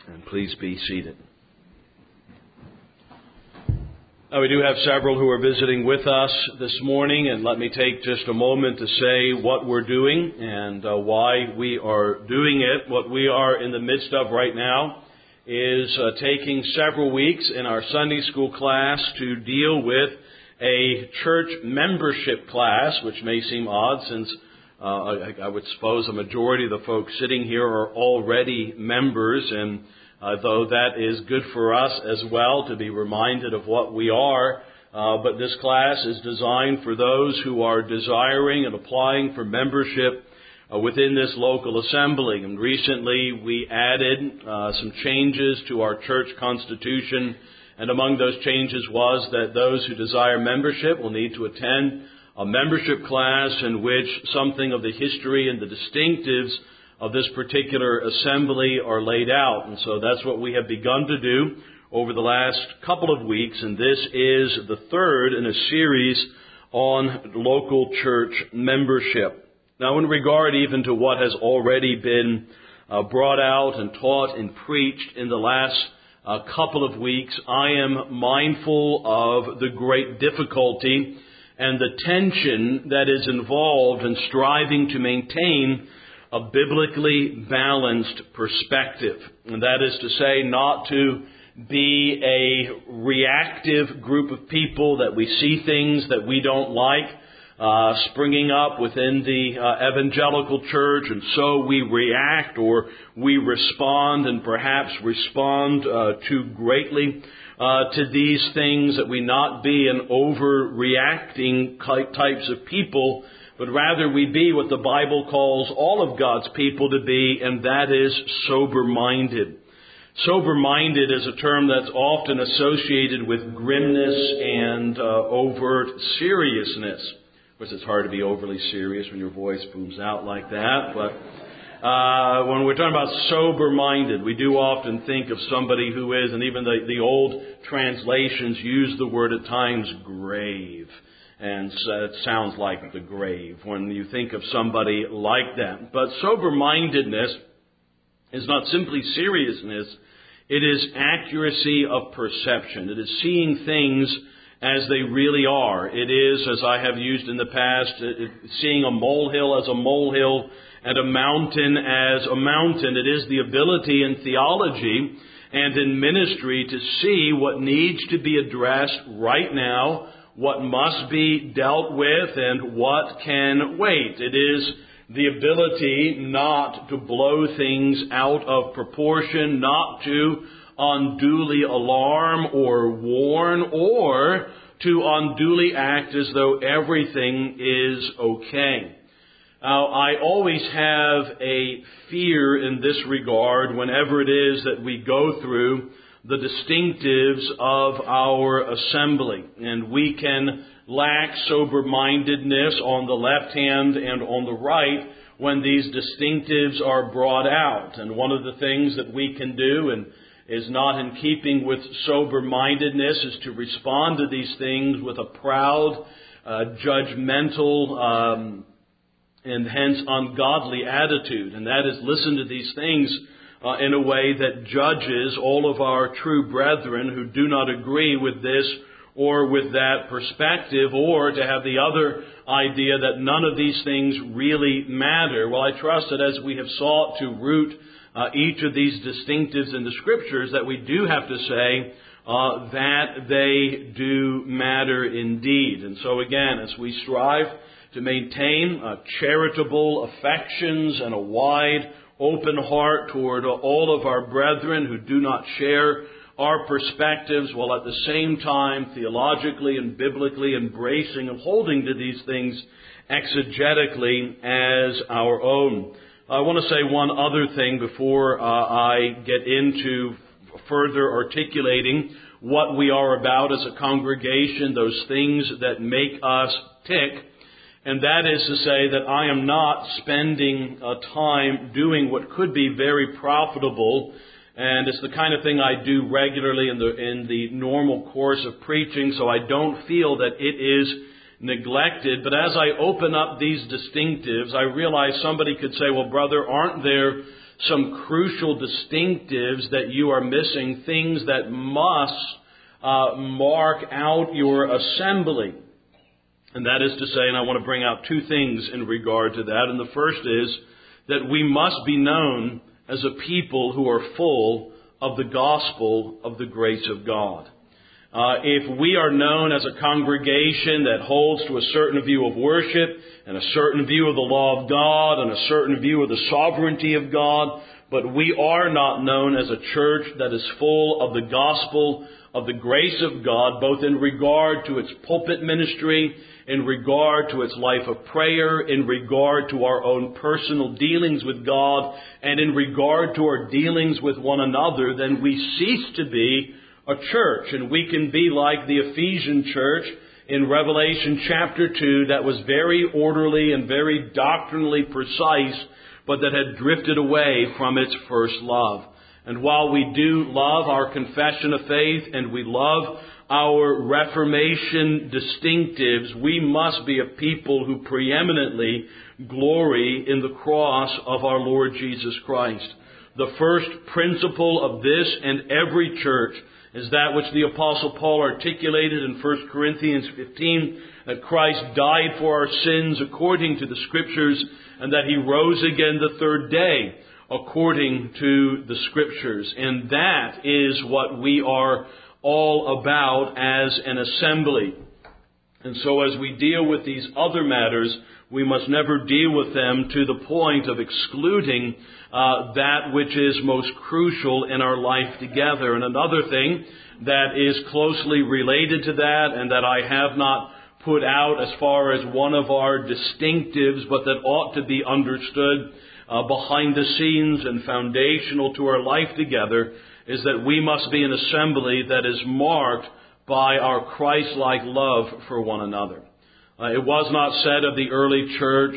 And please be seated. Now, we do have several who are visiting with us this morning, and let me take just a moment to say what we're doing and why we are doing it. What we are in the midst of right now is taking several weeks in our Sunday school class to deal with a church membership class, which may seem odd since I would suppose a majority of the folks sitting here are already members, and though that is good for us as well to be reminded of what we are, but this class is designed for those who are desiring and applying for membership within this local assembly. And recently we added some changes to our church constitution, and among those changes was that those who desire membership will need to attend a membership class in which something of the history and the distinctives of this particular assembly are laid out. And so that's what we have begun to do over the last couple of weeks, and this is the third in a series on local church membership. Now, in regard even to what has already been brought out and taught and preached in the last couple of weeks, I am mindful of the great difficulty and the tension that is involved in striving to maintain a biblically balanced perspective. And that is to say, not to be a reactive group of people that we see things that we don't like springing up within the evangelical church, and so we react or we respond and perhaps respond too greatly to these things, that we not be an overreacting types of people, but rather we be what the Bible calls all of God's people to be, and that is sober-minded. Sober-minded is a term that's often associated with grimness and overt seriousness. Of course, it's hard to be overly serious when your voice booms out like that, but when we're talking about sober-minded, we do often think of somebody who is, and even the old translations use the word at times, grave. And so it sounds like the grave when you think of somebody like that. But sober-mindedness is not simply seriousness. It is accuracy of perception. It is seeing things as they really are. It is, as I have used in the past, seeing a molehill as a molehill and a mountain as a mountain. It is the ability in theology and in ministry to see what needs to be addressed right now, what must be dealt with, and what can wait. It is the ability not to blow things out of proportion, not to unduly alarm or warn, or to unduly act as though everything is okay. Now, I always have a fear in this regard whenever it is that we go through the distinctives of our assembly. And we can lack sober-mindedness on the left hand and on the right when these distinctives are brought out. And one of the things that we can do, and is not in keeping with sober-mindedness, is to respond to these things with a proud, judgmental, and hence ungodly attitude. And that is listen to these things in a way that judges all of our true brethren who do not agree with this or with that perspective, or to have the other idea that none of these things really matter. Well, I trust that as we have sought to root each of these distinctives in the Scriptures, that we do have to say that they do matter indeed. And so again, as we strive to maintain charitable affections and a wide open heart toward all of our brethren who do not share our perspectives, while at the same time theologically and biblically embracing and holding to these things exegetically as our own. I want to say one other thing before I get into further articulating what we are about as a congregation, those things that make us tick. And that is to say that I am not spending time doing what could be very profitable, and it's the kind of thing I do regularly in the normal course of preaching, so I don't feel that it is neglected. But as I open up these distinctives, I realize somebody could say, well, brother, aren't there some crucial distinctives that you are missing, things that must mark out your assembly. And that is to say, and I want to bring out two things in regard to that. And the first is that we must be known as a people who are full of the gospel of the grace of God. If we are known as a congregation that holds to a certain view of worship and a certain view of the law of God and a certain view of the sovereignty of God, but we are not known as a church that is full of the gospel of the grace of God, both in regard to its pulpit ministry, in regard to its life of prayer, in regard to our own personal dealings with God, and in regard to our dealings with one another, then we cease to be a church. And we can be like the Ephesian church in Revelation chapter 2 that was very orderly and very doctrinally precise, but that had drifted away from its first love. And while we do love our confession of faith and we love our Reformation distinctives, we must be a people who preeminently glory in the cross of our Lord Jesus Christ. The first principle of this and every church is that which the Apostle Paul articulated in 1 Corinthians 15, that Christ died for our sins according to the Scriptures, and that He rose again the third day according to the Scriptures. And that is what we are all about as an assembly. And so as we deal with these other matters, we must never deal with them to the point of excluding that which is most crucial in our life together. And another thing that is closely related to that and that I have not put out as far as one of our distinctives, but that ought to be understood behind the scenes and foundational to our life together, is that we must be an assembly that is marked by our Christ-like love for one another. It was not said of the early church,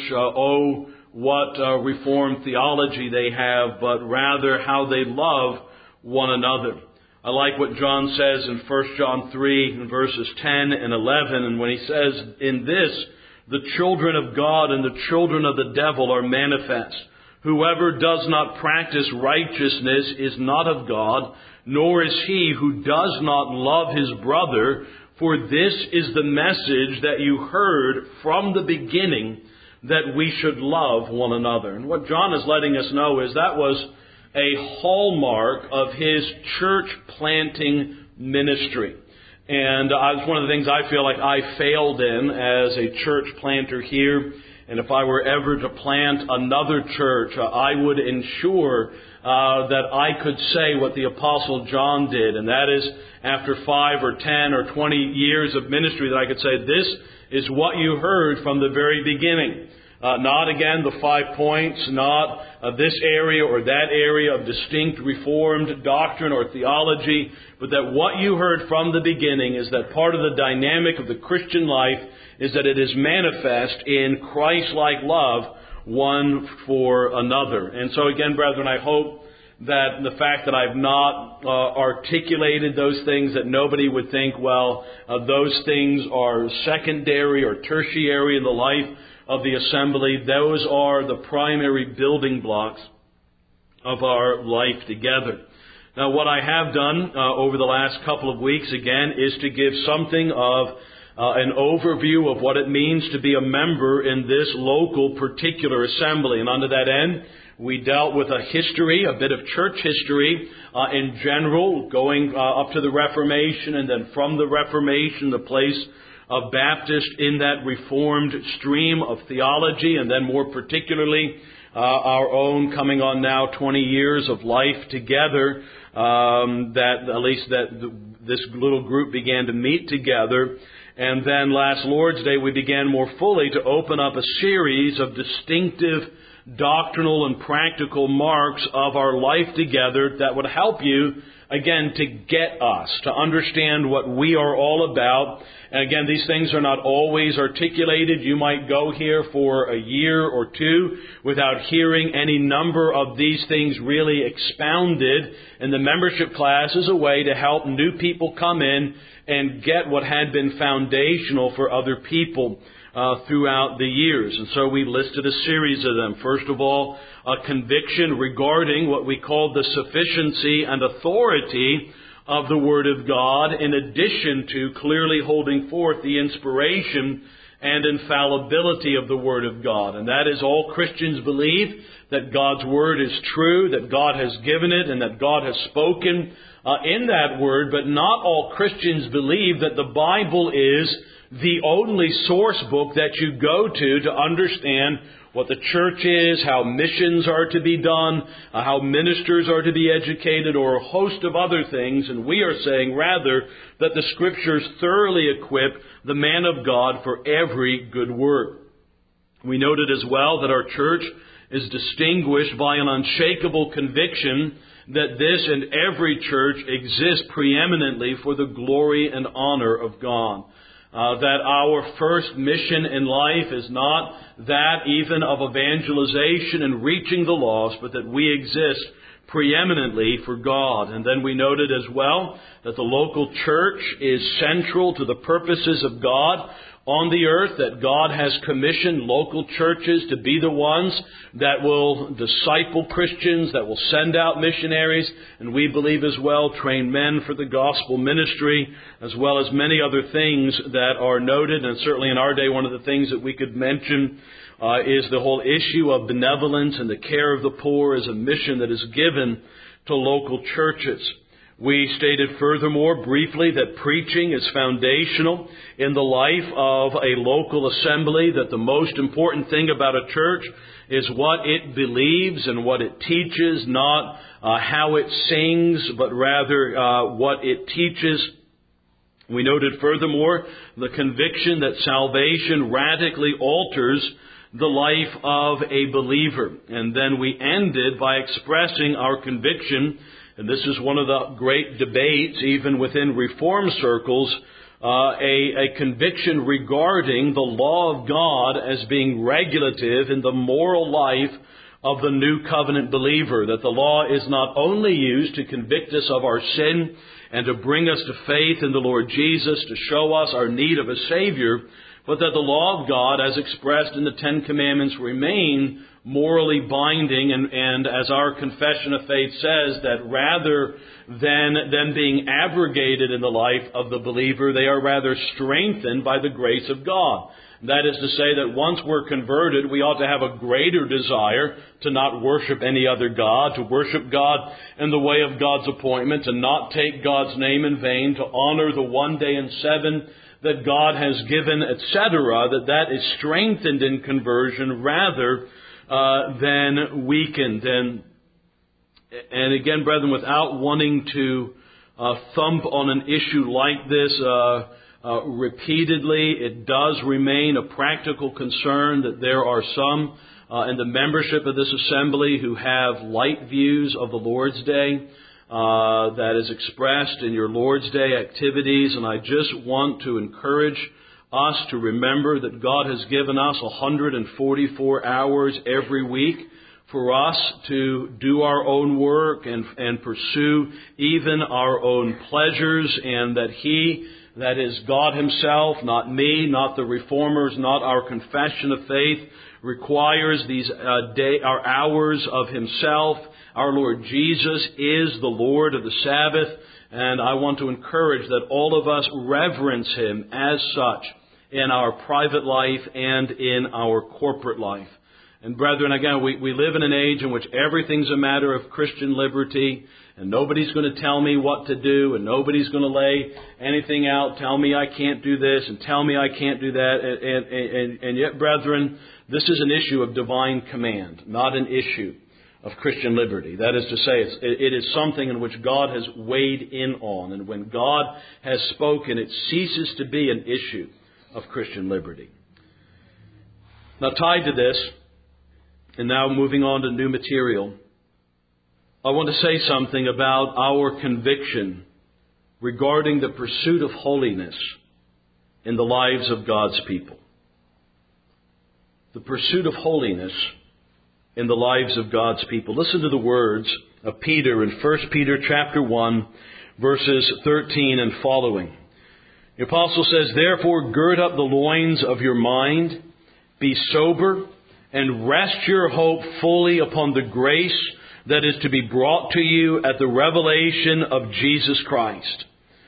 what Reformed theology they have, but rather how they love one another. I like what John says in 1 John 3, in verses 10 and 11, and when he says, "In this, the children of God and the children of the devil are manifest. Whoever does not practice righteousness is not of God, nor is he who does not love his brother. For this is the message that you heard from the beginning, that we should love one another." And what John is letting us know is that was a hallmark of his church planting ministry. And it's one of the things I feel like I failed in as a church planter here. And if I were ever to plant another church, I would ensure that I could say what the Apostle John did. And that is, after 5 or 10 or 20 years of ministry, that I could say, this is what you heard from the very beginning. Not, again, the 5 points, not this area or that area of distinct Reformed doctrine or theology, but that what you heard from the beginning is that part of the dynamic of the Christian life is that it is manifest in Christ-like love one for another. And so again, brethren, I hope that the fact that I've not articulated those things, that nobody would think, well, those things are secondary or tertiary in the life of the assembly. Those are the primary building blocks of our life together. Now, what I have done over the last couple of weeks, again, is to give something of an overview of what it means to be a member in this local particular assembly. And under that end, we dealt with a history, a bit of church history in general, going up to the Reformation, and then from the Reformation, the place of Baptist in that Reformed stream of theology, and then more particularly our own coming on now 20 years of life together, this little group began to meet together. And then last Lord's Day we began more fully to open up a series of distinctive doctrinal and practical marks of our life together that would help you, again, to get us, to understand what we are all about. And again, these things are not always articulated. You might go here for a year or two without hearing any number of these things really expounded. And the membership class is a way to help new people come in and get what had been foundational for other people. throughout the years. And so we listed a series of them. First of all, a conviction regarding what we call the sufficiency and authority of the Word of God, in addition to clearly holding forth the inspiration and infallibility of the Word of God. And that is, all Christians believe that God's Word is true, that God has given it, and that God has spoken in that Word. But not all Christians believe that the Bible is the only source book that you go to understand what the church is, how missions are to be done, how ministers are to be educated, or a host of other things. And we are saying rather that the Scriptures thoroughly equip the man of God for every good work. We noted as well that our church is distinguished by an unshakable conviction that this and every church exists preeminently for the glory and honor of God. That our first mission in life is not that even of evangelization and reaching the lost, but that we exist preeminently for God. And then we noted as well that the local church is central to the purposes of God on the earth, that God has commissioned local churches to be the ones that will disciple Christians, that will send out missionaries, and we believe as well train men for the gospel ministry, as well as many other things that are noted. And certainly in our day, one of the things that we could mention is the whole issue of benevolence and the care of the poor as a mission that is given to local churches. We stated furthermore briefly that preaching is foundational in the life of a local assembly, that the most important thing about a church is what it believes and what it teaches, not how it sings, but rather what it teaches. We noted furthermore the conviction that salvation radically alters the life of a believer. And then we ended by expressing our conviction, and this is one of the great debates even within Reform circles, a conviction regarding the law of God as being regulative in the moral life of the new covenant believer. That the law is not only used to convict us of our sin and to bring us to faith in the Lord Jesus, to show us our need of a Savior, but that the law of God, as expressed in the Ten Commandments, remain morally binding, and as our confession of faith says, that rather than them being abrogated in the life of the believer, they are rather strengthened by the grace of God. That is to say that once we're converted, we ought to have a greater desire to not worship any other god, to worship God in the way of God's appointment, to not take God's name in vain, to honor the one day in seven that God has given, etc., that is strengthened in conversion rather than weakened. And again, brethren, without wanting to thump on an issue like this repeatedly, it does remain a practical concern that there are some in the membership of this assembly who have light views of the Lord's Day. That is expressed in your Lord's Day activities, and I just want to encourage us to remember that God has given us 144 hours every week for us to do our own work and pursue even our own pleasures, and that He, that is God Himself, not me, not the Reformers, not our confession of faith, requires these our hours of Himself. Our Lord Jesus is the Lord of the Sabbath, and I want to encourage that all of us reverence Him as such in our private life and in our corporate life. And brethren, again, we live in an age in which everything's a matter of Christian liberty, and nobody's going to tell me what to do, and nobody's going to lay anything out, tell me I can't do this, and tell me I can't do that. And yet, brethren, this is an issue of divine command, not an issue of Christian liberty. That is to say, it is something in which God has weighed in on. And when God has spoken, it ceases to be an issue of Christian liberty. Now, tied to this, and now moving on to new material, I want to say something about our conviction regarding the pursuit of holiness in the lives of God's people. The pursuit of holiness in the lives of God's people. Listen to the words of Peter in 1 Peter chapter 1, verses 13 and following. The apostle says, "Therefore gird up the loins of your mind, be sober, and rest your hope fully upon the grace that is to be brought to you at the revelation of Jesus Christ."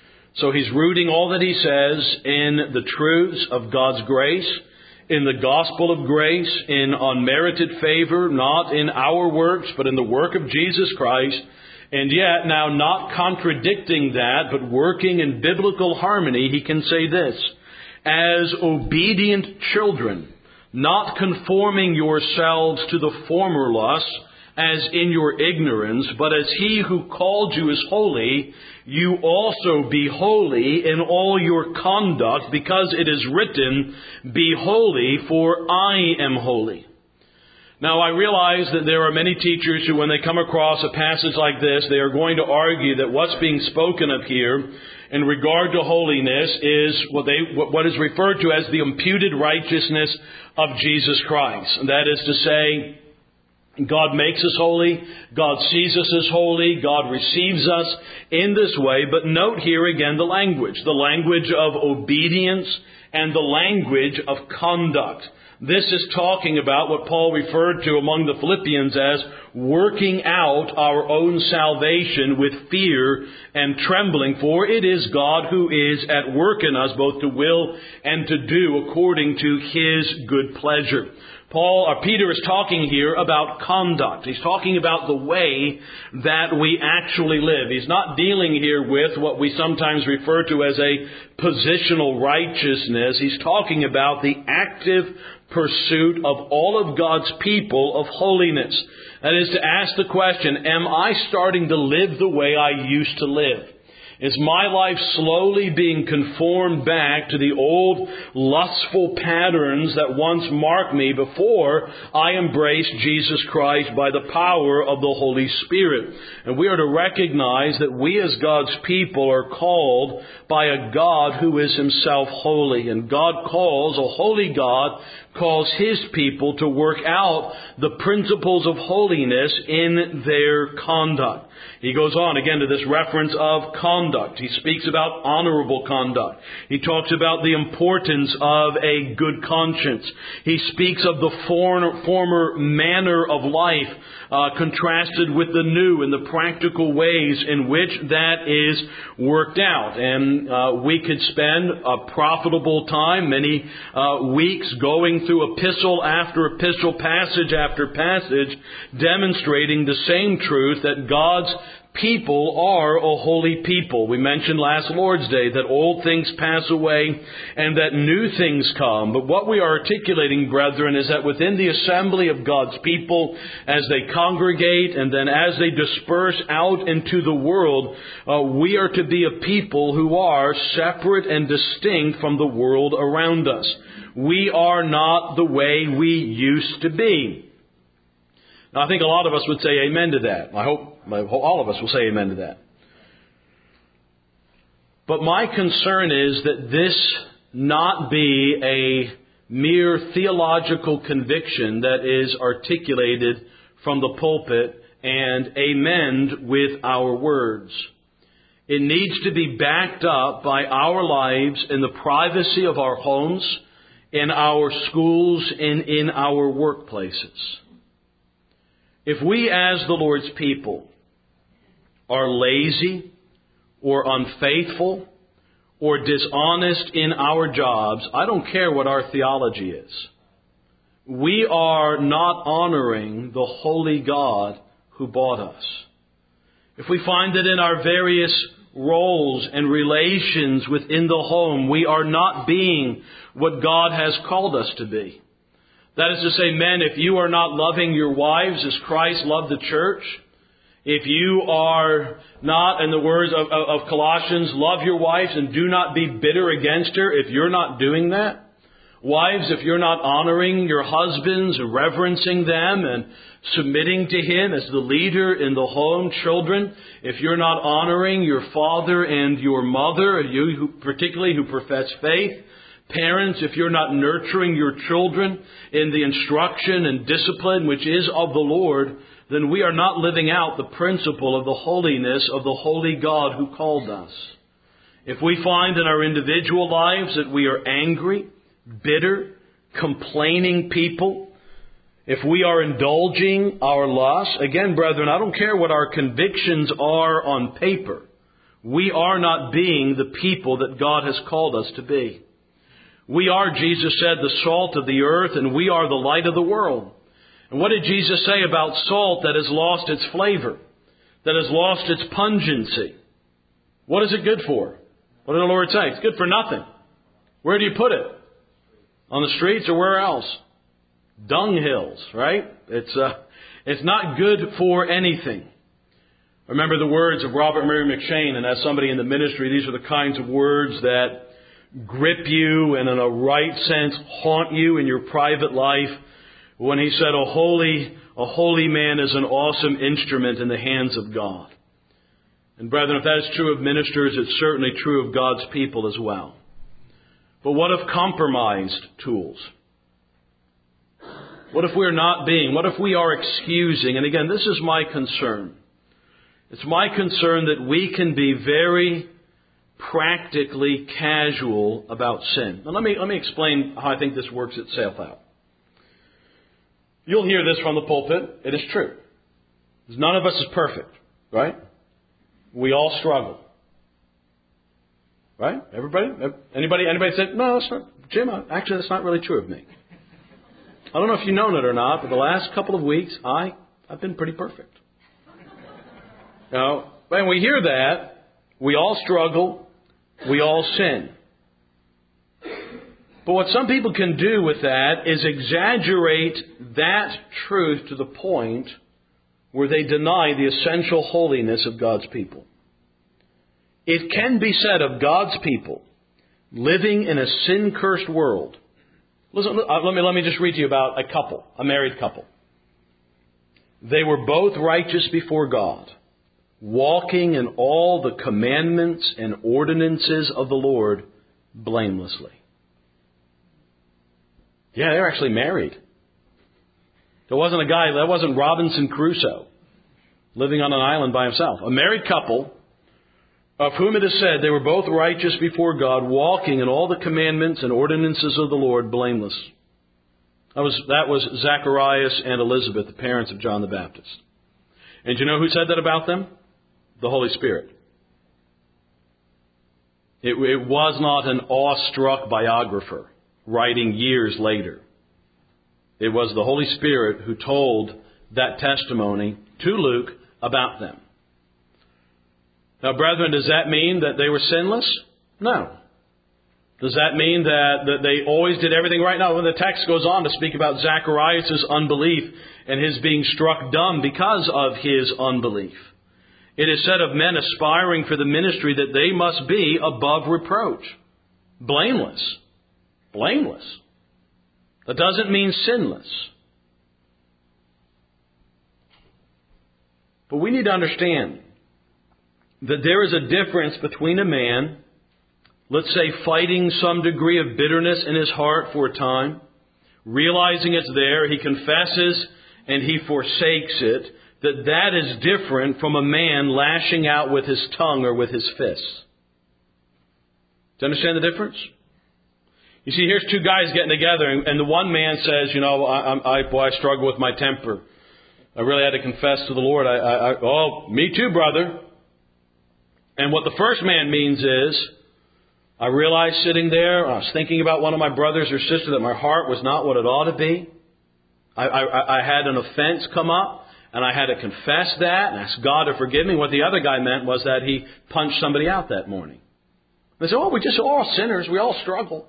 So he's rooting all that he says in the truths of God's grace, in the gospel of grace, in unmerited favor, not in our works, but in the work of Jesus Christ. And yet, now not contradicting that, but working in biblical harmony, he can say this: "As obedient children, not conforming yourselves to the former lusts, as in your ignorance, but as He who called you is holy, you also be holy in all your conduct, because it is written, 'Be holy, for I am holy.'" Now, I realize that there are many teachers who, when they come across a passage like this, they are going to argue that what's being spoken of here in regard to holiness is what is referred to as the imputed righteousness of Jesus Christ. And that is to say, God makes us holy, God sees us as holy, God receives us in this way. But note here again the language of obedience and the language of conduct. This is talking about what Paul referred to among the Philippians as working out our own salvation with fear and trembling, for it is God who is at work in us both to will and to do according to His good pleasure. Peter is talking here about conduct. He's talking about the way that we actually live. He's not dealing here with what we sometimes refer to as a positional righteousness. He's talking about the active pursuit of all of God's people of holiness. That is to ask the question, am I starting to live the way I used to live? Is my life slowly being conformed back to the old lustful patterns that once marked me before I embraced Jesus Christ by the power of the Holy Spirit? And we are to recognize that we as God's people are called by a God who is Himself holy. And a holy God calls His people to work out the principles of holiness in their conduct. He goes on again to this reference of conduct. He speaks about honorable conduct. He talks about the importance of a good conscience. He speaks of the former manner of life contrasted with the new and the practical ways in which that is worked out. And we could spend a profitable time, many weeks, going through epistle after epistle, passage after passage, demonstrating the same truth that God's people are a holy people. We mentioned last Lord's Day that old things pass away and that new things come. But what we are articulating, brethren, is that within the assembly of God's people, as they congregate and then as they disperse out into the world, we are to be a people who are separate and distinct from the world around us. We are not the way we used to be. Now, I think a lot of us would say amen to that. I hope all of us will say amen to that. But my concern is that this not be a mere theological conviction that is articulated from the pulpit and amened with our words. It needs to be backed up by our lives in the privacy of our homes, in our schools, and in our workplaces. If we as the Lord's people are lazy or unfaithful or dishonest in our jobs, I don't care what our theology is. We are not honoring the holy God who bought us. If we find that in our various roles and relations within the home, we are not being what God has called us to be. That is to say, men, if you are not loving your wives as Christ loved the church, if you are not, in the words of Colossians, love your wives and do not be bitter against her, if you're not doing that, wives, if you're not honoring your husbands and reverencing them and submitting to Him as the leader in the home, children, if you're not honoring your father and your mother, particularly who profess faith, parents, if you're not nurturing your children in the instruction and discipline which is of the Lord, then we are not living out the principle of the holiness of the holy God who called us. If we find in our individual lives that we are angry, bitter, complaining people, if we are indulging our lusts, again, brethren, I don't care what our convictions are on paper. We are not being the people that God has called us to be. We are, Jesus said, the salt of the earth, and we are the light of the world. And what did Jesus say about salt that has lost its flavor, that has lost its pungency? What is it good for? What did the Lord say? It's good for nothing. Where do you put it? On the streets or where else? Dunghills, right? It's not good for anything. Remember the words of Robert Murray McCheyne, and as somebody in the ministry, these are the kinds of words that grip you and in a right sense haunt you in your private life. When he said, a holy man is an awesome instrument in the hands of God. And brethren, if that is true of ministers, it's certainly true of God's people as well. But what of compromised tools? What if we're not being? What if we are excusing? And again, this is my concern. It's my concern that we can be very practically casual about sin. Now let me explain how I think this works itself out. You'll hear this from the pulpit. It is true. None of us is perfect, right? We all struggle. Right? Everybody? Anybody said, no, that's not, Jim, actually that's not really true of me. I don't know if you've known it or not, but the last couple of weeks, I've been pretty perfect. Now, when we hear that, we all struggle, we all sin. But what some people can do with that is exaggerate that truth to the point where they deny the essential holiness of God's people. It can be said of God's people living in a sin-cursed world. Listen, let me just read to you about a married couple. They were both righteous before God, walking in all the commandments and ordinances of the Lord blamelessly. Yeah, they were actually married. There wasn't that wasn't Robinson Crusoe living on an island by himself. A married couple of whom it is said they were both righteous before God, walking in all the commandments and ordinances of the Lord blameless. That was Zacharias and Elizabeth, the parents of John the Baptist. And do you know who said that about them? The Holy Spirit. It was not an awestruck biographer writing years later. It was the Holy Spirit who told that testimony to Luke about them. Now, brethren, does that mean that they were sinless? No. Does that mean that they always did everything right? No. When the text goes on to speak about Zacharias' unbelief and his being struck dumb because of his unbelief, it is said of men aspiring for the ministry that they must be above reproach. Blameless. Blameless. That doesn't mean sinless. But we need to understand that there is a difference between a man, let's say, fighting some degree of bitterness in his heart for a time, realizing it's there, he confesses and he forsakes it, that is different from a man lashing out with his tongue or with his fists. Do you understand the difference? You see, here's two guys getting together, and the one man says, I struggle with my temper. I really had to confess to the Lord. Me too, brother. And what the first man means is, I realized sitting there, I was thinking about one of my brothers or sister, that my heart was not what it ought to be. I had an offense come up, and I had to confess that and ask God to forgive me. What the other guy meant was that he punched somebody out that morning. They say, we're just all sinners. We all struggle.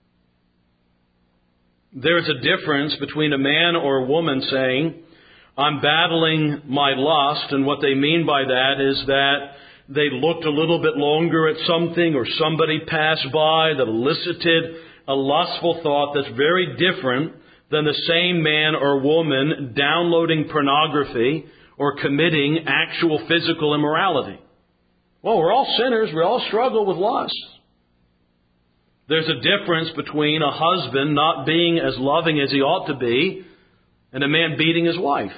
There's a difference between a man or a woman saying, I'm battling my lust, and what they mean by that is that they looked a little bit longer at something or somebody passed by that elicited a lustful thought that's very different than the same man or woman downloading pornography or committing actual physical immorality. Well, we're all sinners. We all struggle with lust. There's a difference between a husband not being as loving as he ought to be and a man beating his wife.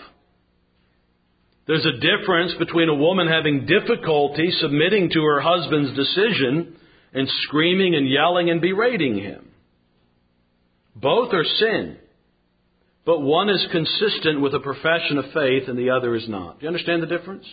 There's a difference between a woman having difficulty submitting to her husband's decision and screaming and yelling and berating Him. Both are sin. But one is consistent with a profession of faith and the other is not. Do you understand the difference?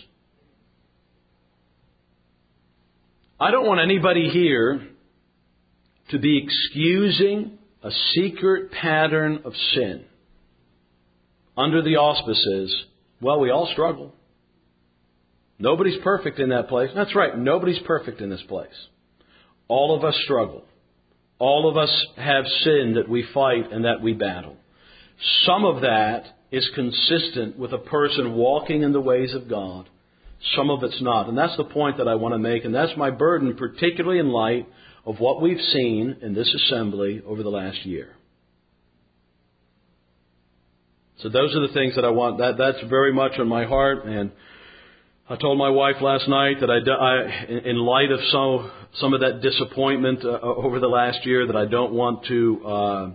I don't want anybody here to be excusing a secret pattern of sin under the auspices, well, we all struggle. Nobody's perfect in that place. That's right, nobody's perfect in this place. All of us struggle. All of us have sin that we fight and that we battle. Some of that is consistent with a person walking in the ways of God. Some of it's not. And that's the point that I want to make. And that's my burden, particularly in light of what we've seen in this assembly over the last year. So those are the things that I want. That's very much on my heart. And I told my wife last night that in light of some of that disappointment over the last year, that I don't want to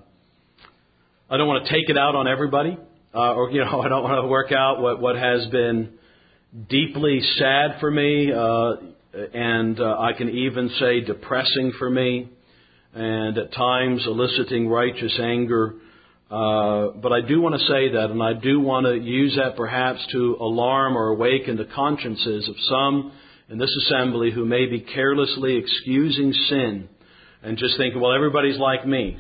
take it out on everybody, I don't want to work out what has been deeply sad for me, and I can even say depressing for me, and at times eliciting righteous anger. But I do want to say that, and I do want to use that perhaps to alarm or awaken the consciences of some in this assembly who may be carelessly excusing sin and just thinking, well, everybody's like me,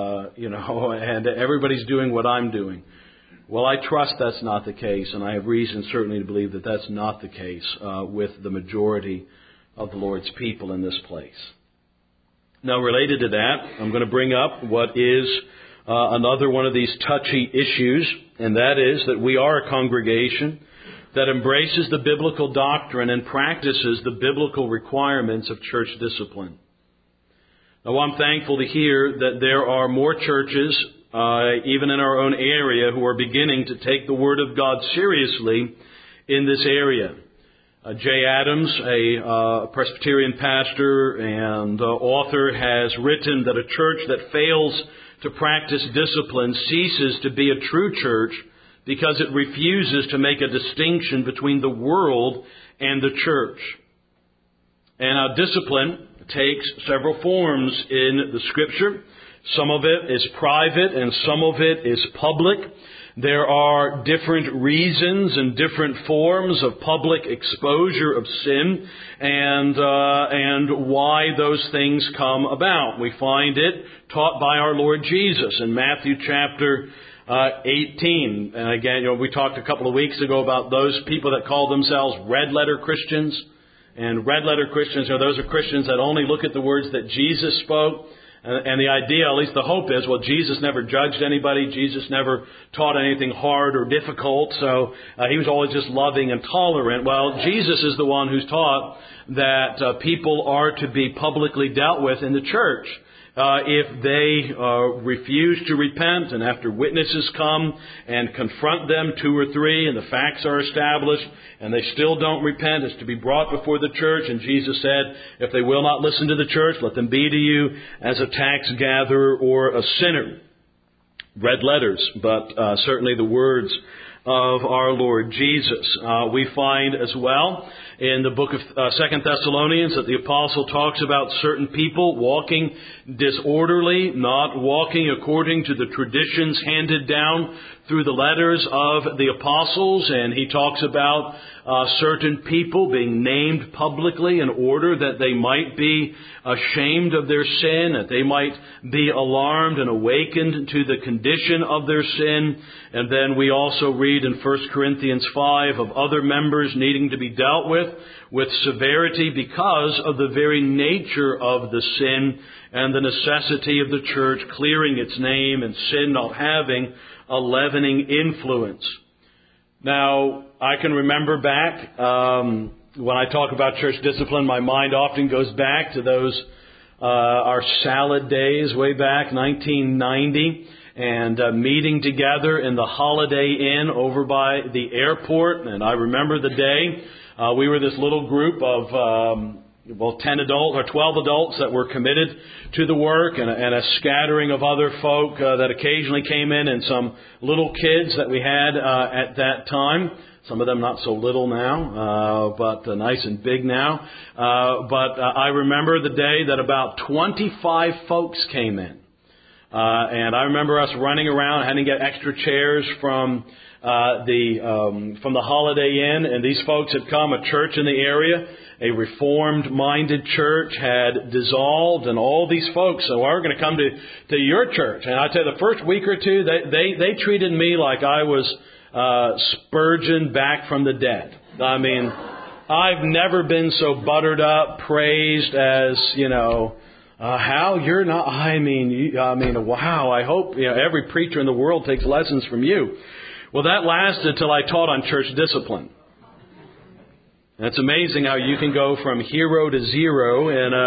and everybody's doing what I'm doing. Well, I trust that's not the case, and I have reason certainly to believe that that's not the case with the majority of the Lord's people in this place. Now, related to that, I'm going to bring up what is another one of these touchy issues, and that is that we are a congregation that embraces the biblical doctrine and practices the biblical requirements of church discipline. Now, I'm thankful to hear that there are more churches, even in our own area, who are beginning to take the Word of God seriously in this area. Jay Adams, a Presbyterian pastor and author, has written that a church that fails to practice discipline ceases to be a true church because it refuses to make a distinction between the world and the church. And discipline takes several forms in the Scripture. Some of it is private and some of it is public. There are different reasons and different forms of public exposure of sin and why those things come about. We find it taught by our Lord Jesus in Matthew chapter 18. And again, we talked a couple of weeks ago about those people that call themselves red letter Christians. And red letter Christians, those are Christians that only look at the words that Jesus spoke. And the idea, at least the hope is, well, Jesus never judged anybody. Jesus never taught anything hard or difficult. So He was always just loving and tolerant. Well, Jesus is the one who's taught that people are to be publicly dealt with in the church. If they refuse to repent, and after witnesses come and confront them, 2 or 3, and the facts are established, and they still don't repent, it's to be brought before the church. And Jesus said, if they will not listen to the church, let them be to you as a tax gatherer or a sinner. Red letters, but certainly the words of our Lord Jesus. We find as well in the book of 2 Thessalonians that the apostle talks about certain people walking disorderly, not walking according to the traditions handed down through the letters of the apostles. And he talks about certain people being named publicly in order that they might be ashamed of their sin, that they might be alarmed and awakened to the condition of their sin. And then we also read in 1 Corinthians 5 of other members needing to be dealt with severity because of the very nature of the sin and the necessity of the church clearing its name and sin not having a leavening influence. Now, I can remember back, when I talk about church discipline, my mind often goes back to those, our salad days way back, 1990, and meeting together in the Holiday Inn over by the airport. And I remember the day, we were this little group of 10 adults or 12 adults that were committed to the work, and a scattering of other folk that occasionally came in, and some little kids that we had at that time. Some of them not so little now, but nice and big now. But I remember the day that about 25 folks came in. And I remember us running around, having to get extra chairs from the Holiday Inn, and these folks had come, a church in the area, a Reformed-minded church had dissolved, and all these folks are going to come to your church. And I tell you, the first week or two, they treated me like I was Spurgeon back from the dead. I mean, I've never been so buttered up, praised as, Hal, you're not, wow, I hope every preacher in the world takes lessons from you. Well, that lasted till I taught on church discipline. And it's amazing how you can go from hero to zero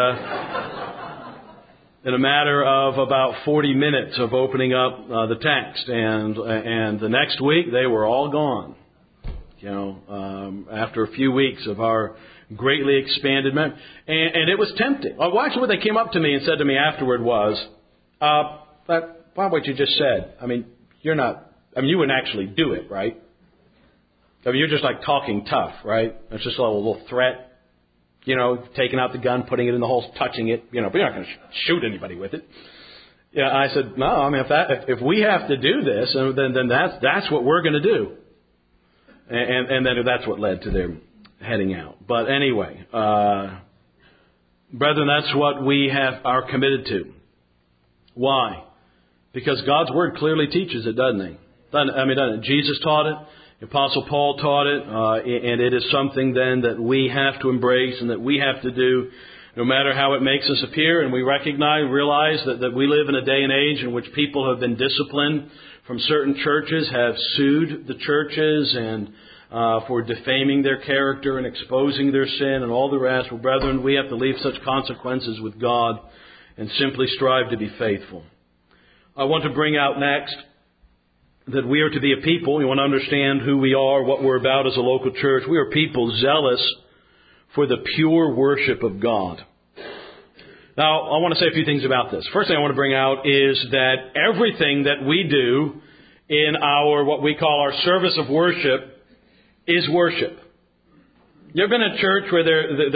in a matter of about 40 minutes of opening up the text. And the next week, they were all gone. After a few weeks of our greatly expanded memory. And it was tempting. Well, actually, what they came up to me and said to me afterward was, but what you just said, you wouldn't actually do it, right? You're just like talking tough, right? It's just a little threat, taking out the gun, putting it in the holes, touching it, but you're not going to shoot anybody with it. Yeah, I said, no, if we have to do this, then that's what we're going to do. And then that's what led to their heading out. But anyway, brethren, that's what we are committed to. Why? Because God's Word clearly teaches it, doesn't it? Doesn't it? Jesus taught it. The Apostle Paul taught it. And it is something then that we have to embrace and that we have to do no matter how it makes us appear. And we realize that we live in a day and age in which people have been disciplined from certain churches, have sued the churches and for defaming their character and exposing their sin and all the rest. Well, brethren, we have to leave such consequences with God and simply strive to be faithful. I want to bring out next that we are to be a people. We want to understand who we are, what we're about as a local church. We are people zealous for the pure worship of God. Now, I want to say a few things about this. First thing I want to bring out is that everything that we do in our, what we call our service of worship, is worship. You ever been in a church where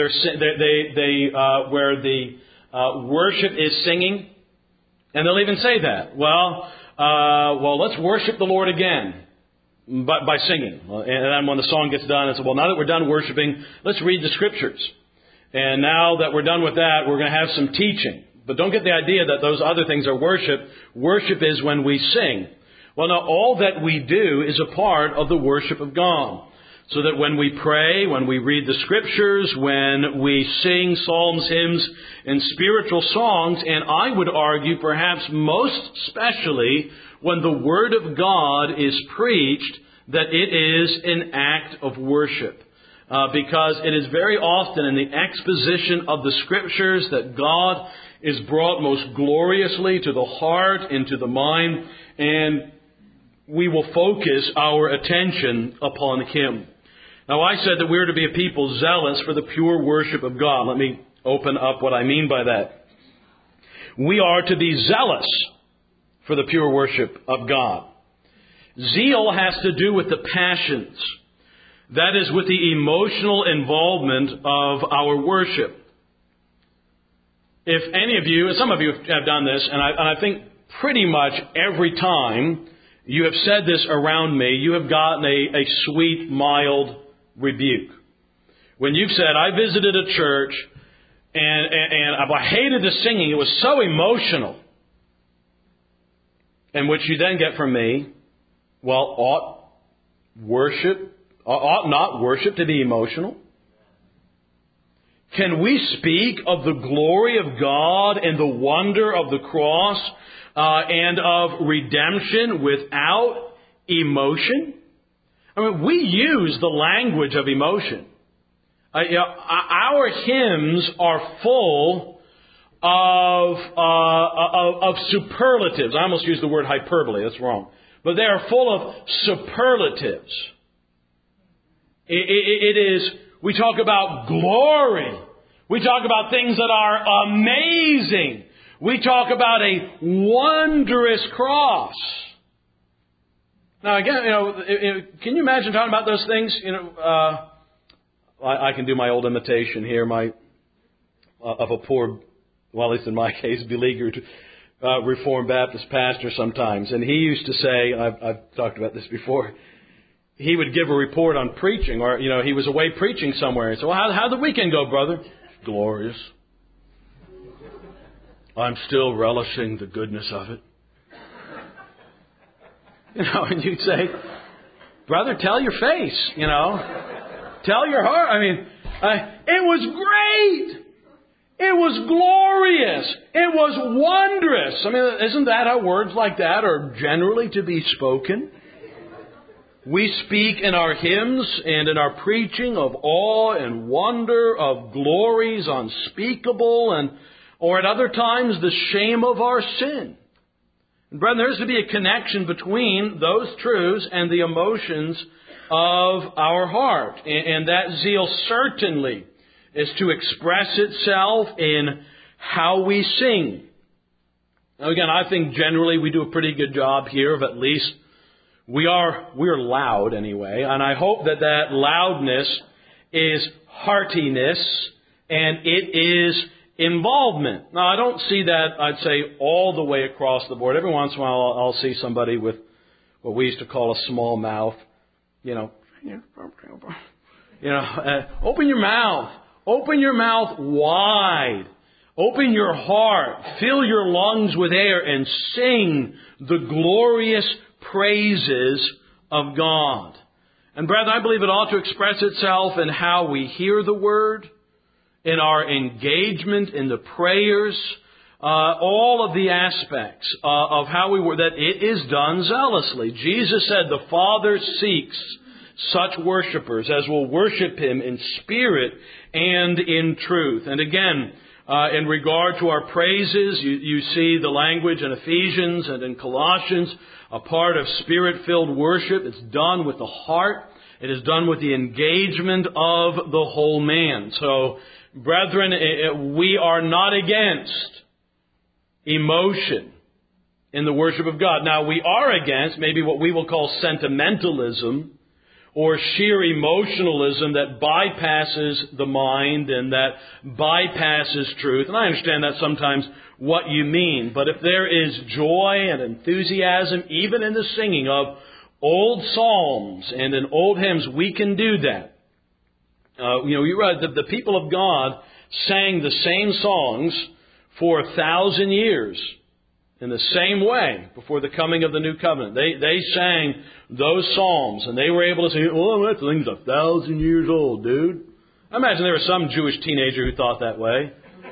where the worship is singing? And they'll even say that. Well, let's worship the Lord again by singing. And then when the song gets done, it's, well, now that we're done worshiping, let's read the Scriptures. And now that we're done with that, we're going to have some teaching. But don't get the idea that those other things are worship. Worship is when we sing. Well, now, all that we do is a part of the worship of God. So that when we pray, when we read the Scriptures, when we sing psalms, hymns, and spiritual songs, and I would argue perhaps most especially when the Word of God is preached, that it is an act of worship. Because it is very often in the exposition of the Scriptures that God is brought most gloriously to the heart and to the mind, and we will focus our attention upon Him. Now, I said that we are to be a people zealous for the pure worship of God. Let me open up what I mean by that. We are to be zealous for the pure worship of God. Zeal has to do with the passions. That is, with the emotional involvement of our worship. If any of you, some of you have done this, and I think pretty much every time you have said this around me, you have gotten a sweet, mild rebuke. When you've said, I visited a church and I hated the singing, it was so emotional. And what you then get from me, well, ought not worship to be emotional? Can we speak of the glory of God and the wonder of the cross and of redemption without emotion? We use the language of emotion. Our hymns are full of superlatives. I almost used the word hyperbole. That's wrong. But they are full of superlatives. It is, we talk about glory. We talk about things that are amazing. We talk about a wondrous cross. Now again, can you imagine talking about those things? I can do my old imitation here, of a poor, well, at least in my case, beleaguered Reformed Baptist pastor sometimes. And he used to say, I've talked about this before, he would give a report on preaching, or, he was away preaching somewhere. He said, well, how'd the weekend go, brother? Glorious. I'm still relishing the goodness of it. And you'd say, brother, tell your face, Tell your heart. It was great. It was glorious. It was wondrous. Isn't that how words like that are generally to be spoken? We speak in our hymns and in our preaching of awe and wonder, of glories unspeakable, or at other times the shame of our sin. And brethren, there is to be a connection between those truths and the emotions of our heart. And that zeal certainly is to express itself in how we sing. Now again, I think generally we do a pretty good job here of at least we're loud anyway, and I hope that loudness is heartiness and it is involvement. Now I don't see that, I'd say, all the way across the board. Every once in a while I'll see somebody with what we used to call a small mouth. Open your mouth. Open your mouth wide. Open your heart. Fill your lungs with air and sing the glorious praises of God. And brethren, I believe it ought to express itself in how we hear the Word, in our engagement in the prayers, all of the aspects of how we were, that it is done zealously. Jesus said the Father seeks such worshipers as will worship Him in spirit and in truth. And again, in regard to our praises, you see the language in Ephesians and in Colossians, a part of Spirit-filled worship. It's done with the heart. It is done with the engagement of the whole man. So, brethren, we are not against emotion in the worship of God. Now, we are against maybe what we will call sentimentalism, or sheer emotionalism that bypasses the mind and that bypasses truth. And I understand that's sometimes what you mean. But if there is joy and enthusiasm, even in the singing of old psalms and in old hymns, we can do that. You read that the people of God sang the same songs for 1,000 years. In the same way, before the coming of the new covenant, they sang those psalms, and they were able to say, "Oh, that thing's 1,000 years old, dude." I imagine there was some Jewish teenager who thought that way.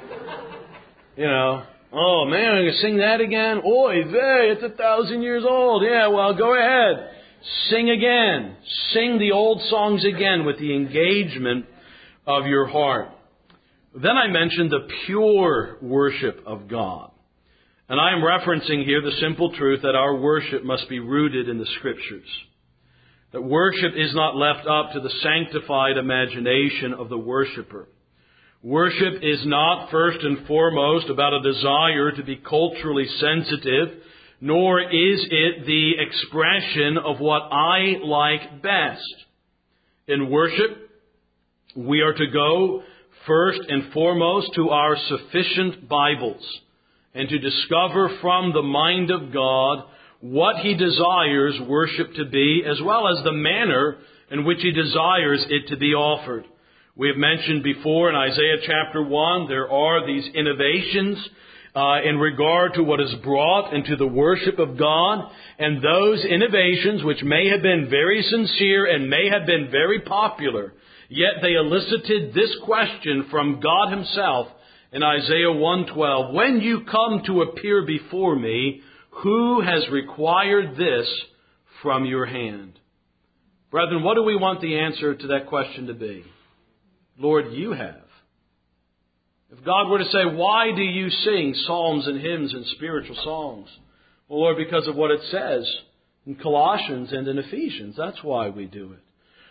Oh man, I'm going to sing that again. Oy vey, it's 1,000 years old. Yeah, well, go ahead, sing again, sing the old songs again with the engagement of your heart. Then I mentioned the pure worship of God. And I am referencing here the simple truth that our worship must be rooted in the Scriptures. That worship is not left up to the sanctified imagination of the worshiper. Worship is not first and foremost about a desire to be culturally sensitive, nor is it the expression of what I like best. In worship, we are to go first and foremost to our sufficient Bibles, and to discover from the mind of God what He desires worship to be, as well as the manner in which He desires it to be offered. We have mentioned before in Isaiah chapter 1, there are these innovations in regard to what is brought into the worship of God. And those innovations, which may have been very sincere and may have been very popular, yet they elicited this question from God Himself in Isaiah 1:12, "When you come to appear before me, who has required this from your hand?" Brethren, what do we want the answer to that question to be? Lord, you have. If God were to say, why do you sing psalms and hymns and spiritual songs? Well, Lord, because of what it says in Colossians and in Ephesians. That's why we do it.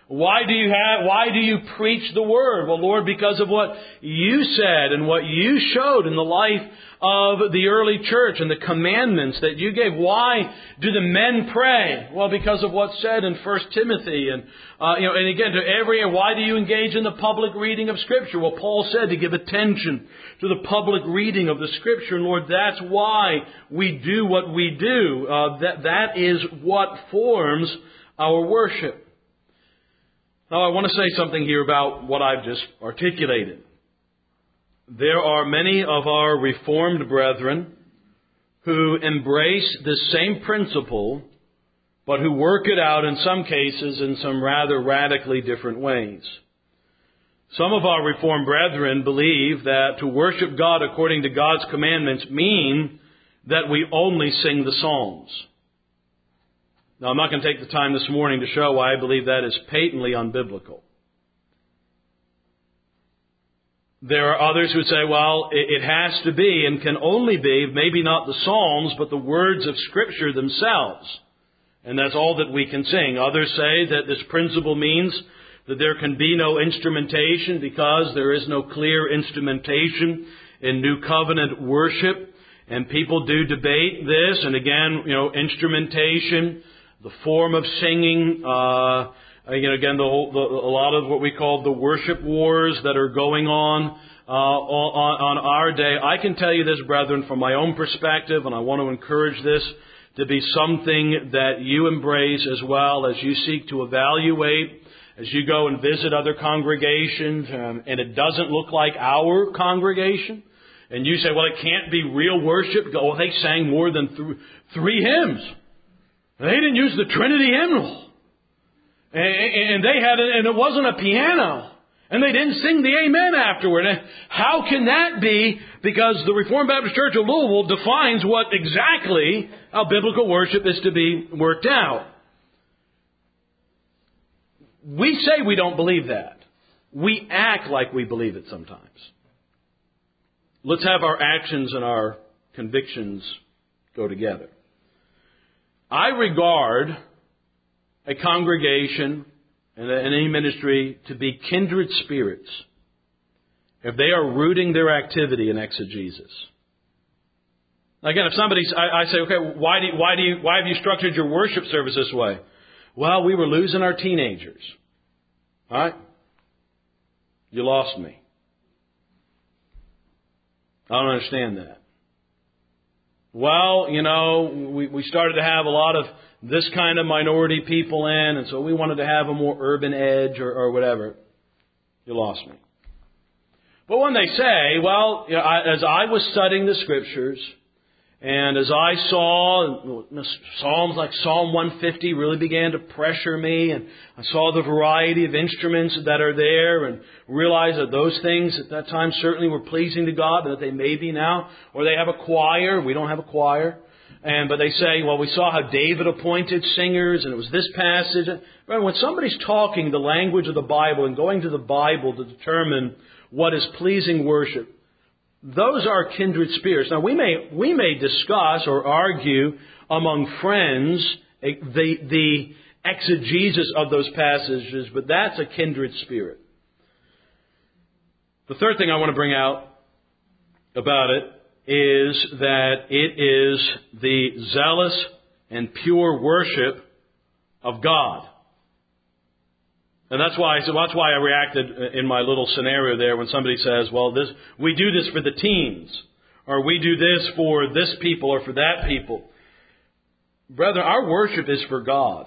Why do you preach the Word? Well, Lord, because of what You said and what You showed in the life of the early church and the commandments that You gave. Why do the men pray? Well, because of what's said in 1 Timothy. And again, why do you engage in the public reading of Scripture? Well, Paul said to give attention to the public reading of the Scripture. And Lord, that's why we do what we do. That is what forms our worship. Now, I want to say something here about what I've just articulated. There are many of our Reformed brethren who embrace this same principle, but who work it out in some cases in some rather radically different ways. Some of our Reformed brethren believe that to worship God according to God's commandments mean that we only sing the Psalms. Now, I'm not going to take the time this morning to show why I believe that is patently unbiblical. There are others who say, well, it has to be and can only be, maybe not the Psalms, but the words of Scripture themselves. And that's all that we can sing. Others say that this principle means that there can be no instrumentation because there is no clear instrumentation in New Covenant worship. And people do debate this. And again, instrumentation, the form of singing, again, a lot of what we call the worship wars that are going on our day. I can tell you this, brethren, from my own perspective, and I want to encourage this to be something that you embrace as well as you seek to evaluate, as you go and visit other congregations, and it doesn't look like our congregation. And you say, well, it can't be real worship. Well, they sang more than three hymns. They didn't use the Trinity hymnal. And they had it, and it wasn't a piano. And they didn't sing the amen afterward. And how can that be? Because the Reformed Baptist Church of Louisville defines what exactly how biblical worship is to be worked out. We say we don't believe that. We act like we believe it sometimes. Let's have our actions and our convictions go together. I regard a congregation and any ministry to be kindred spirits if they are rooting their activity in exegesis. Again, if I say, okay, why have you structured your worship service this way? Well, we were losing our teenagers. All right? You lost me. I don't understand that. Well, we started to have a lot of this kind of minority people in, and so we wanted to have a more urban edge or whatever. You lost me. But when they say, well, as I was studying the Scriptures, and as I saw Psalms like Psalm 150 really began to pressure me, and I saw the variety of instruments that are there, and realized that those things at that time certainly were pleasing to God, and that they may be now. Or they have a choir. We don't have a choir. But they say, well, we saw how David appointed singers, and it was this passage. When somebody's talking the language of the Bible and going to the Bible to determine what is pleasing worship, those are kindred spirits. Now, we may discuss or argue among friends the exegesis of those passages, but that's a kindred spirit. The third thing I want to bring out about it is that it is the zealous and pure worship of God. And that's why I reacted in my little scenario there when somebody says, well, we do this for the teens, or we do this for this people or for that people. Brethren, our worship is for God.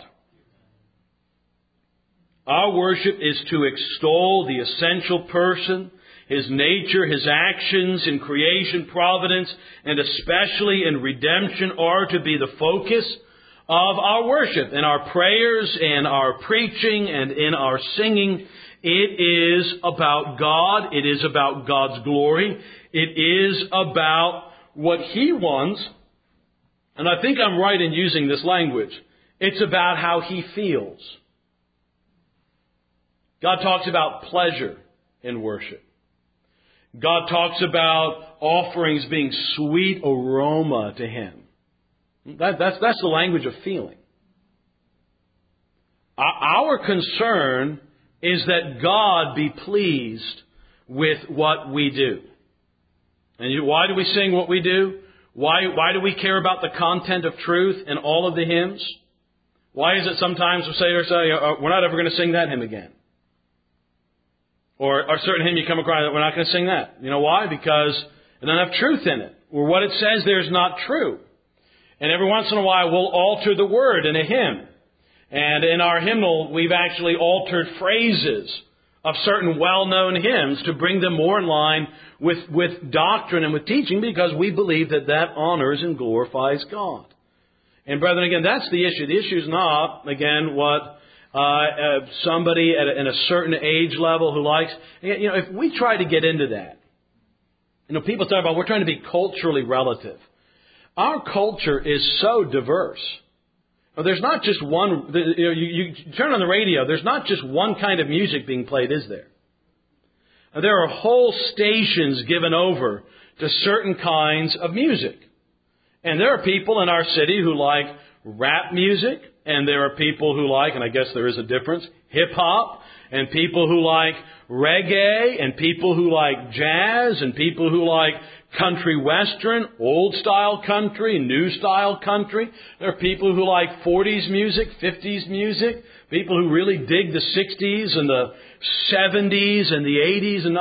Our worship is to extol the essential person, His nature, His actions in creation, providence, and especially in redemption are to be the focus of our worship. In our prayers, in our preaching, and in our singing, it is about God. It is about God's glory. It is about what He wants. And I think I'm right in using this language. It's about how He feels. God talks about pleasure in worship. God talks about offerings being sweet aroma to Him. That's the language of feeling. Our concern is that God be pleased with what we do. And why do we sing what we do? Why do we care about the content of truth in all of the hymns? Why is it sometimes we say to ourselves, we're not ever going to sing that hymn again? Or a certain hymn you come across, we're not going to sing that. You know why? Because it doesn't have truth in it. Or what it says there is not true. And every once in a while we'll alter the word in a hymn. And in our hymnal we've actually altered phrases of certain well-known hymns to bring them more in line with doctrine and with teaching, because we believe that that honors and glorifies God. And brethren, again, that's the issue. The issue is not, again, what somebody in a certain age level who likes. You know, if we try to get into that, you know, people talk about we're trying to be culturally relative. Our culture is so diverse. There's not just one. You turn on the radio. There's not just one kind of music being played, is there? There are whole stations given over to certain kinds of music. And there are people in our city who like rap music, and there are people who like, and I guess there is a difference, hip-hop, and people who like reggae, and people who like jazz, and people who like country western, old-style country, new-style country. There are people who like 40s music, 50s music, people who really dig the 60s and the 70s and the 80s, and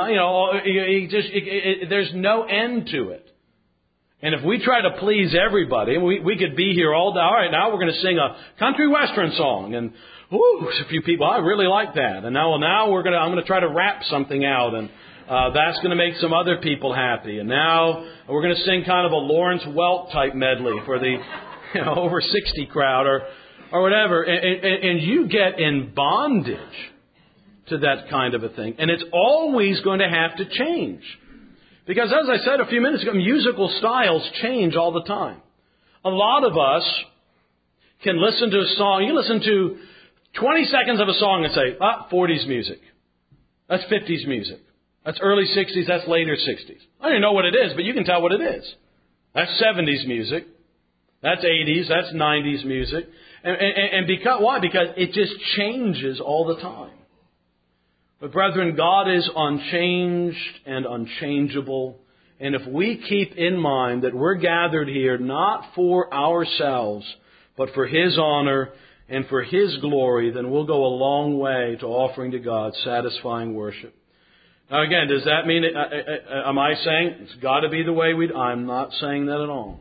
there's no end to it. And if we try to please everybody, we could be here all day. All right, now we're going to sing a country western song, and a few people, I really like that. And now I'm going to try to rap something out, and that's going to make some other people happy. And now we're going to sing kind of a Lawrence Welk type medley for the over 60 crowd or whatever. And you get in bondage to that kind of a thing. And it's always going to have to change. Because as I said a few minutes ago, musical styles change all the time. A lot of us can listen to a song. You listen to 20 seconds of a song and say, 40s music. That's 50s music. That's early 60s. That's later 60s. I don't even know what it is, but you can tell what it is. That's 70s music. That's 80s. That's 90s music. And because, why? Because it just changes all the time. But brethren, God is unchanged and unchangeable. And if we keep in mind that we're gathered here not for ourselves, but for His honor and for His glory, then we'll go a long way to offering to God satisfying worship. Now again, does that mean, am I saying it's got to be the way I'm not saying that at all.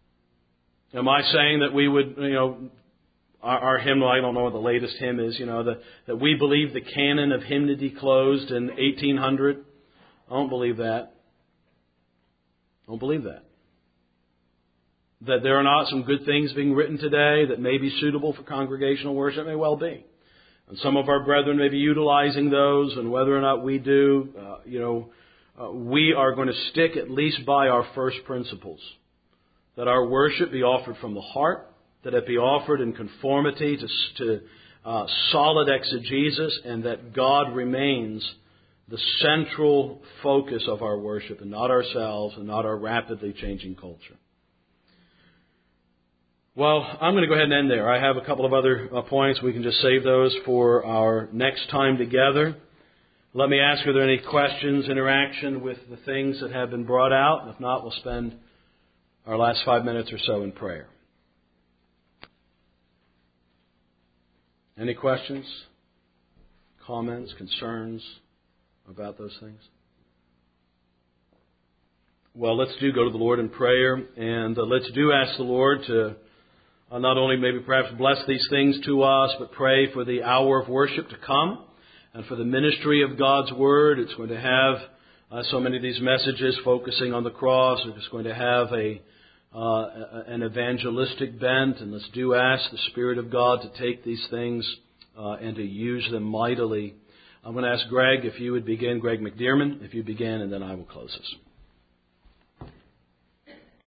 Am I saying that we would, our hymnal, I don't know what the latest hymn is, that we believe the canon of hymnody closed in 1800? I don't believe that. I don't believe that. That there are not some good things being written today that may be suitable for congregational worship, may well be. And some of our brethren may be utilizing those, and whether or not we do, we are going to stick at least by our first principles. That our worship be offered from the heart, that it be offered in conformity to solid exegesis, and that God remains the central focus of our worship, and not ourselves, and not our rapidly changing culture. Well, I'm going to go ahead and end there. I have a couple of other points. We can just save those for our next time together. Let me ask, are there any questions, interaction with the things that have been brought out? If not, we'll spend our last 5 minutes or so in prayer. Any questions, comments, concerns about those things? Well, let's go to the Lord in prayer, and let's ask the Lord to not only maybe perhaps bless these things to us, but pray for the hour of worship to come and for the ministry of God's Word. It's going to have so many of these messages focusing on the cross. It's going to have an evangelistic bent, and let's ask the Spirit of God to take these things and to use them mightily. I'm going to ask Greg if you would begin, Greg McDearman, if you begin, and then I will close this.